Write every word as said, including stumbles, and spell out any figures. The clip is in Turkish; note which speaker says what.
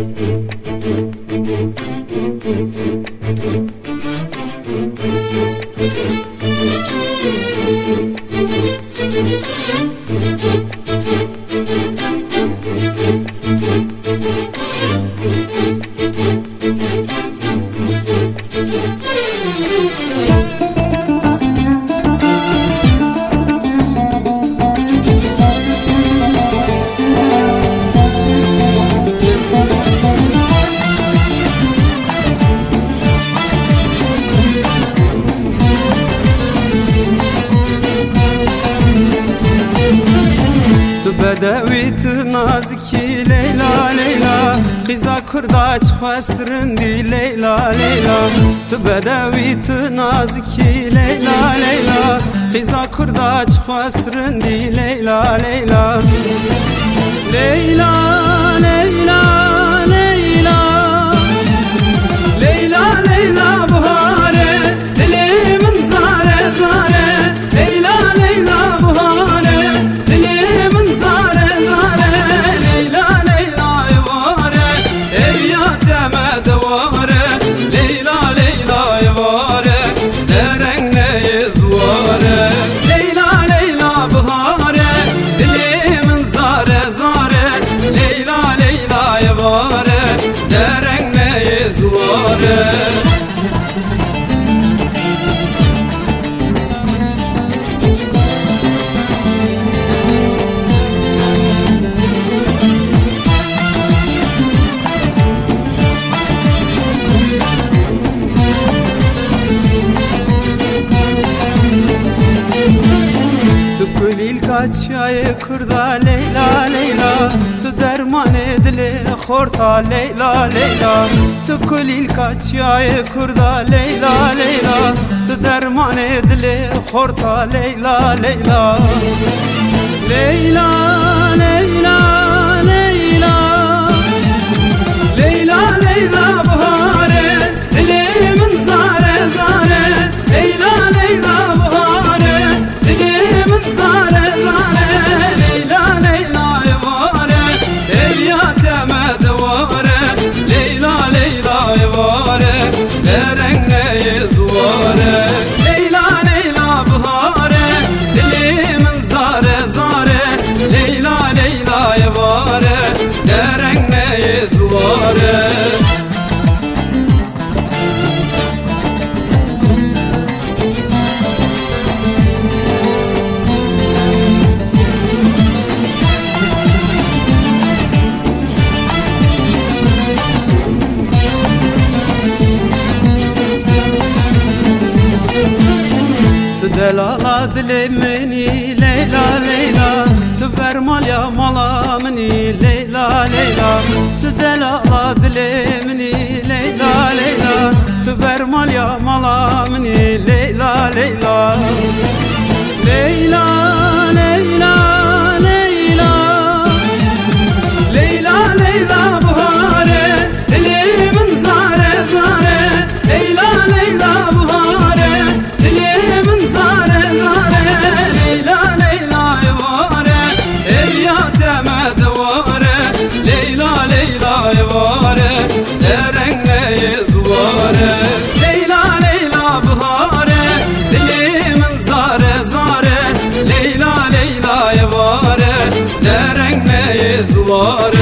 Speaker 1: بدویت نازکی لیلا لیلا قیزا کرداچ خسرندی لیلا لیلا تو بدویت نازکی لیلا لیلا قیزا کرداچ خسرندی لیلا لیلا لیلا لیلا لیلا لیلا لیلا بهاره دلی من زاره زاره لیلا لیلا بهاره دلی من زاره زاره لیلا لیلا یواره ایات مدواره لیلا لیلا یواره درنگ نیزواره لیلا لیلا بهاره دلی من زاره زاره لیلا لیلا یواره درنگ نیزواره Kaçyayı kurda Leyla Leyla tu derman edile khorta Leyla Leyla tu kulil kaçyayı kurda Leyla Leyla tu derman edile khorta Leyla Leyla Leyla Leyla Leyla Leyla Leyla bahare dilimin zare zare Leyla Leyla bahare dilimin zare zare Leyla Leyla yavare eviyate medvare Leyla Leyla yavare derenge zuvare Leyla Leyla bahare dilimin zare zare Leyla Leyla yavare derenge zuvare Delala dilimini Leyla Leyla tu vermal ya malamini Leyla Leyla tu delala dilimini Leyla Leyla tu vermal ya malamini Leyla Leyla Leyla Leyla Leyla Leyla Leyla bahare dilimin zare zare Leyla Leyla bahare dilimin zare zare Leyla Leyla yavare eviyate medvare Leyla Leyla yavare derenge zuvare Leyla Leyla bahare dilimin zare zare Leyla Leyla yavare derenge zuvare